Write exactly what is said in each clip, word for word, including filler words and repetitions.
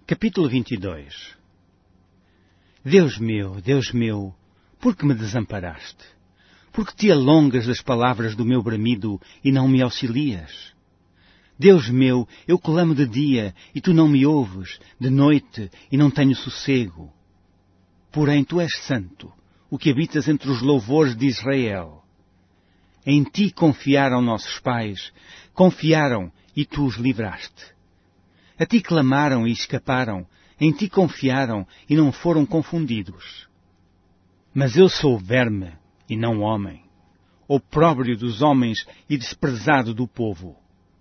Capítulo vinte e dois. Deus meu, Deus meu, por que me desamparaste? Por que te alongas das palavras do meu bramido e não me auxilias? Deus meu, eu clamo de dia e tu não me ouves, de noite e não tenho sossego. Porém tu és santo, o que habitas entre os louvores de Israel. Em ti confiaram nossos pais, confiaram e tu os livraste. A ti clamaram e escaparam, em ti confiaram e não foram confundidos. Mas eu sou verme e não homem, opróbrio dos homens e desprezado do povo.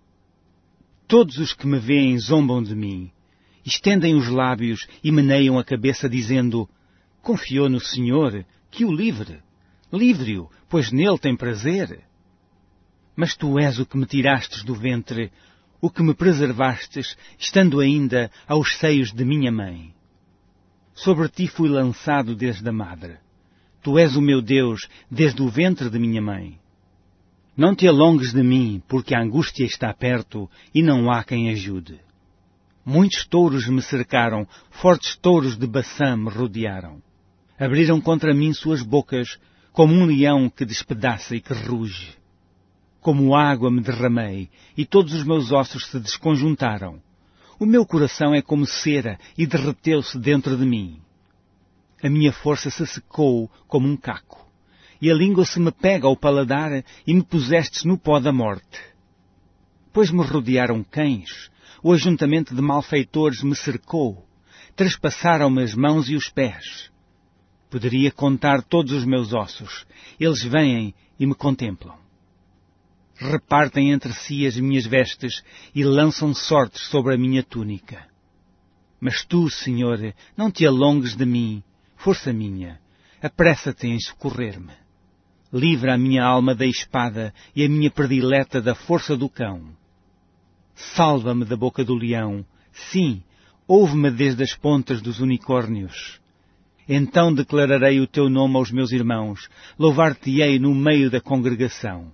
Todos os que me veem zombam de mim, estendem os lábios e meneiam a cabeça dizendo: confiou no Senhor, que o livre. Livre-o, pois nele tem prazer. Mas tu és o que me tirastes do ventre, o que me preservastes, estando ainda aos seios de minha mãe. Sobre ti fui lançado desde a madre. Tu és o meu Deus desde o ventre de minha mãe. Não te alongues de mim, porque a angústia está perto e não há quem ajude. Muitos touros me cercaram, fortes touros de Baçã me rodearam. Abriram contra mim suas bocas, como um leão que despedaça e que ruge. Como água me derramei, e todos os meus ossos se desconjuntaram. O meu coração é como cera, e derreteu-se dentro de mim. A minha força se secou como um caco, e a língua se me pega ao paladar, e me pusestes no pó da morte. Pois me rodearam cães, o ajuntamento de malfeitores me cercou, trespassaram-me as mãos e os pés. Poderia contar todos os meus ossos, eles vêm e me contemplam. Repartem entre si as minhas vestes e lançam sortes sobre a minha túnica. Mas tu, Senhor, não te alongues de mim, força minha, apressa-te em socorrer-me. Livra a minha alma da espada e a minha predileta da força do cão. Salva-me da boca do leão, sim, ouve-me desde as pontas dos unicórnios. Então declararei o teu nome aos meus irmãos, louvar-te-ei no meio da congregação.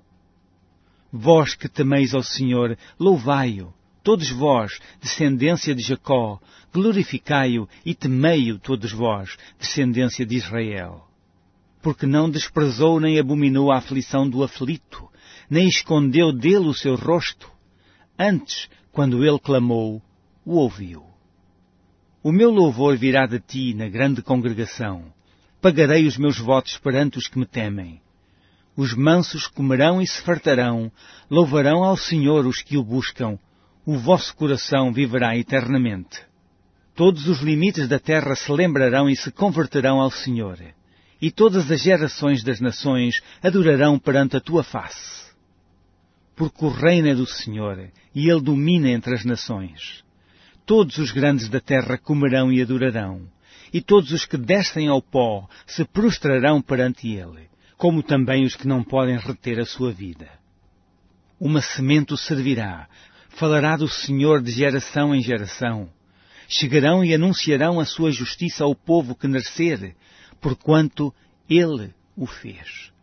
Vós que temeis ao Senhor, louvai-o. Todos vós, descendência de Jacó, glorificai-o e temei-o todos vós, descendência de Israel. Porque não desprezou nem abominou a aflição do aflito, nem escondeu dele o seu rosto. Antes, quando ele clamou, o ouviu. O meu louvor virá de ti na grande congregação. Pagarei os meus votos perante os que me temem. Os mansos comerão e se fartarão, louvarão ao Senhor os que o buscam, o vosso coração viverá eternamente. Todos os limites da terra se lembrarão e se converterão ao Senhor, e todas as gerações das nações adorarão perante a tua face. Porque o reino é do Senhor, e ele domina entre as nações. Todos os grandes da terra comerão e adorarão, e todos os que descem ao pó se prostrarão perante ele, como também os que não podem reter a sua vida. Uma semente o servirá, falará do Senhor de geração em geração. Chegarão e anunciarão a sua justiça ao povo que nascer, porquanto ele o fez.